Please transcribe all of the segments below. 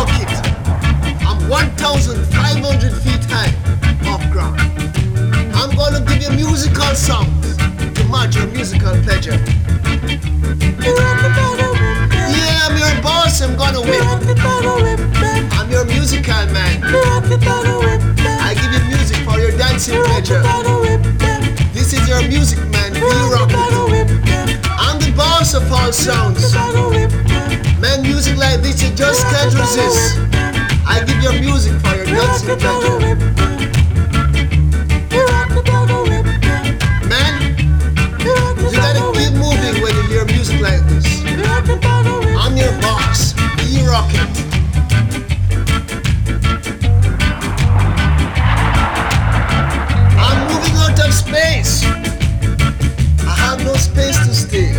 rocket. I'm 1,500 feet high off ground. I'm gonna give you musical songs to match your musical pleasure. Yeah, I'm your boss, I'm gonna whip. I'm your musical man. I give you music for your dancing pleasure. This is your music man, V-Rocket. I'm the boss of all sounds. Man, music like this you just can't resist. I give you music for your dancing pleasure. Man, you gotta keep moving when you hear music like this. I'm your boss, V-Rocket. I'm moving out of space. I have no space to stay.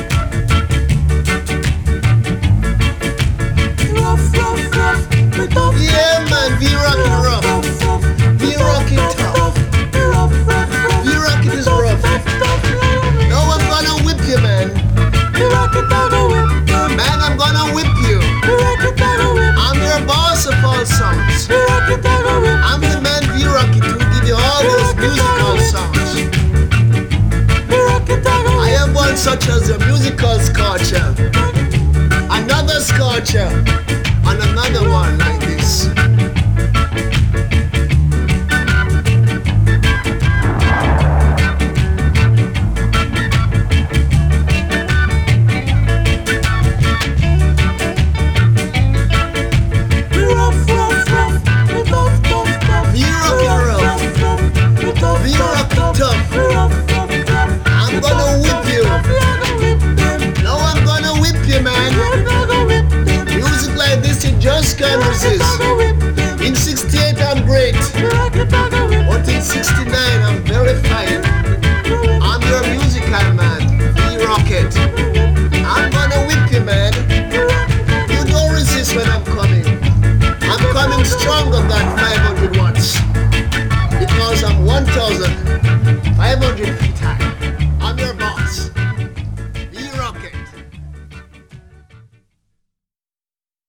Yeah, man, V-Rocket rough. V-Rocket tough. V-Rocket is rough. No, I'm gonna whip you, man. Man, I'm gonna whip you. I'm your boss of all songs. I'm the man V-Rocket who give you all those musical songs. I am one such as a musical scorcher. Another scorcher. And another one like this. I'm gonna whip you. No, I'm gonna whip you, man. Music like this you just can't resist. In 68 I'm great, but in 69 I'm very fine. I'm your musical man, V-Rocket. I'm gonna whip you, man. You don't resist when I'm coming. I'm coming stronger than 500 watts because I'm 1,500